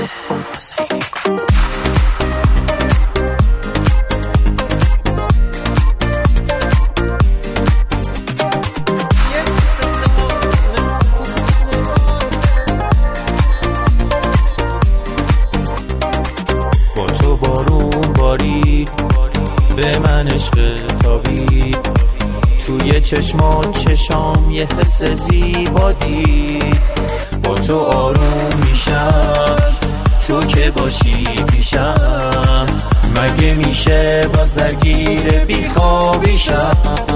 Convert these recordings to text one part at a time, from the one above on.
با تو بارون باری به من عشق تابی، توی چشام یه حس زیبا دید. با تو آروم میشم تو که باشی پیشم، مگه میشه باز درگیر بیخوابیشم.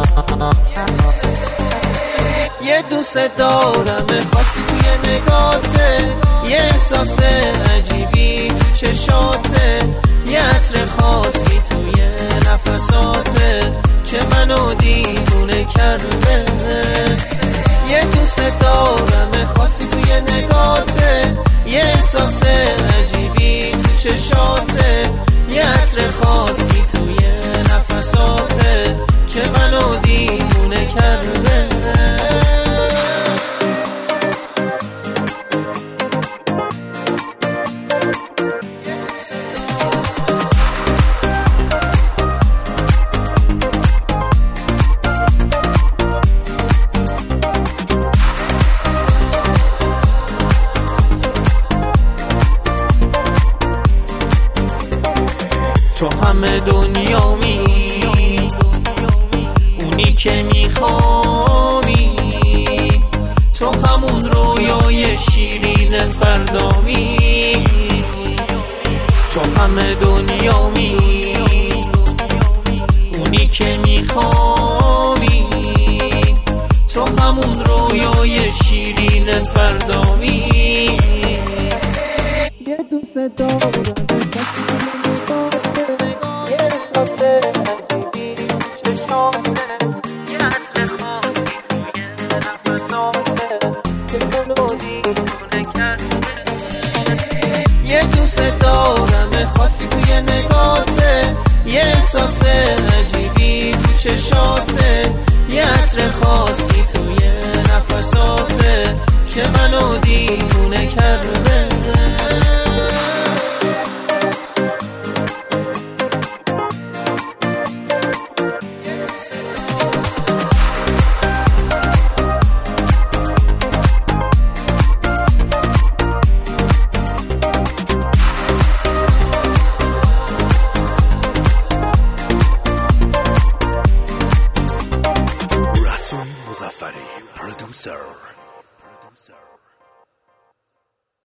یه دوست دارم خواستی توی نگاته، یه احساس عجیبی تو چشاته، یه عطر خاصی توی نفساته که منو دیوونه کرده. یه دوست دارم خواستی توی نگاته، یه احساس عجیبی تو چشاته، یه عطر خاصی توی نفساته که منو دیوونه کرده. تو همه دنیامی، اونی که میخوامی، تو همون رویای شیرین فردامی. تو همه دنیامی، اونی که میخوامی، تو همون رویای شیرین فردامی. یه دوست دارم یه دوست دارم خواستی توی نگاته، یه احساس عجیبی تو چشاته، یه عطر خاصی توی نفساته که منو دیوونه کرده. Producer